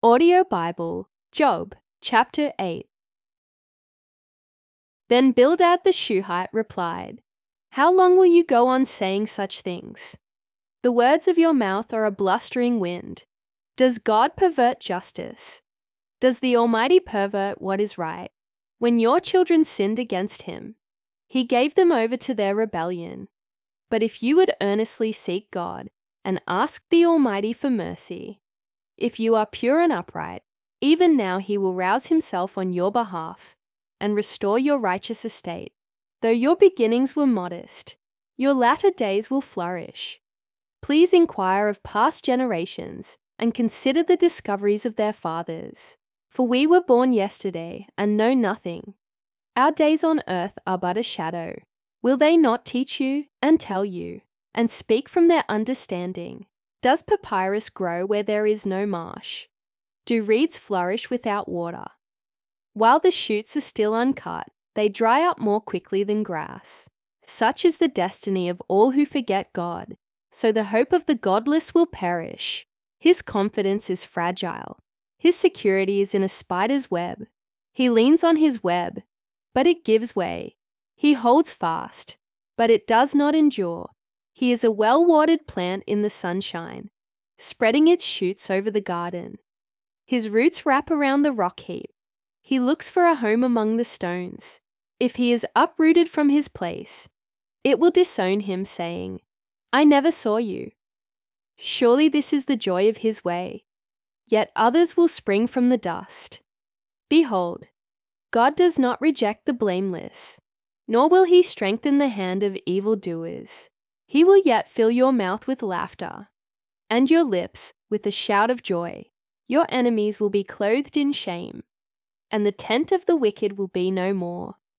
Audio Bible, Job, chapter 8. Then Bildad the Shuhite replied, "How long will you go on saying such things? The words of your mouth are a blustering wind. Does God pervert justice? Does the Almighty pervert what is right? When your children sinned against him, he gave them over to their rebellion. But if you would earnestly seek God and ask the Almighty for mercy, if you are pure and upright, even now he will rouse himself on your behalf and restore your righteous estate. Though your beginnings were modest, your latter days will flourish. Please inquire of past generations and consider the discoveries of their fathers. For we were born yesterday and know nothing. Our days on earth are but a shadow. Will they not teach you and tell you, and speak from their understanding? Does papyrus grow where there is no marsh? Do reeds flourish without water? While the shoots are still uncut, they dry up more quickly than grass. Such is the destiny of all who forget God. So the hope of the godless will perish. His confidence is fragile. His security is in a spider's web. He leans on his web, but it gives way. He holds fast, but it does not endure. He is a well-watered plant in the sunshine, spreading its shoots over the garden. His roots wrap around the rock heap. He looks for a home among the stones. If he is uprooted from his place, it will disown him, saying, "I never saw you." Surely this is the joy of his way. Yet others will spring from the dust. Behold, God does not reject the blameless, nor will he strengthen the hand of evildoers. He will yet fill your mouth with laughter, and your lips with a shout of joy. Your enemies will be clothed in shame, and the tent of the wicked will be no more.